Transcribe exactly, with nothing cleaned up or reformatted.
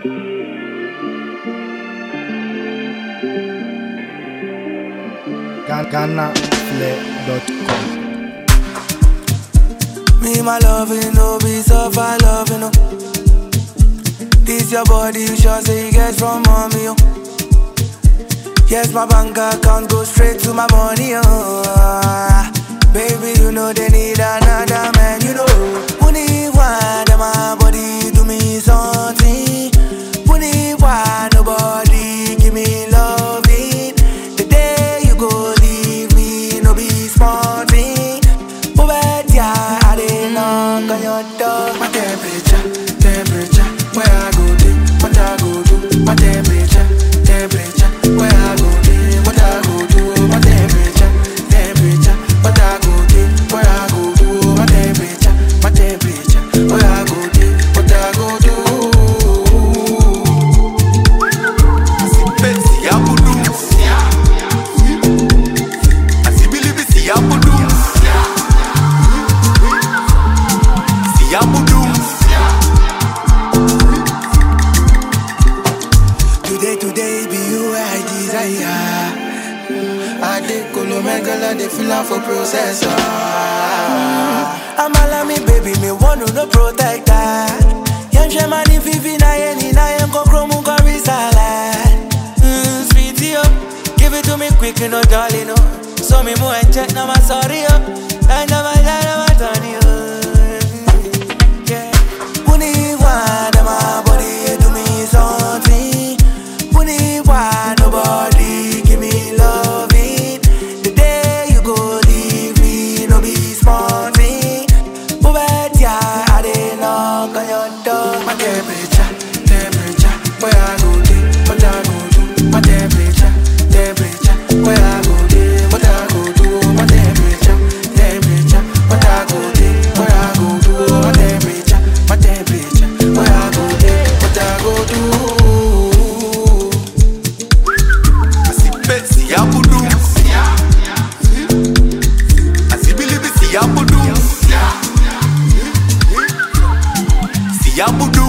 Ghana Flair dot com. Me my loving no be suffer loving no. This your body you sure say you get from mommy oh. Yes my bank account go straight to my money oh. Baby you know they need another man you know. Money why my body do me something. Money why nobody give me loving. The day you go leave me no be small thing. Oh bad yeah I didn't knock on your door. My temperature, temperature, where I go do, what I go do. My temperature, temperature, where I go do, what I go do. My temperature, temperature, what I go do, where I go do. My temperature, my temperature, where I go do, what I go do. Si abudu, si bilibi si abudu, si abudu. Today, today be you I desire. I dey colo megala, dey feel am for processor. I'm all me baby, me want to no protector. Young shaman if you na any na young kokromu kori salad. Mm, sweetie up, give it to me quick, you know darling no. So me mo and check na my sorry up, and na my na my Tony up. Yeah, Puni one my body do me something. Puni why nobody give me loving. The day you go leave me no be small thing. But bad yeah I didn't knock on your door. My temperature, temperature, where I go do, what I go do. My temperature, temperature, where I go do, what I go do. My temperature, temperature, what I go do, where I go do. My temperature, my temperature, where I go do, what I go do. Si abudu, si bilibi si abudu, si abudu.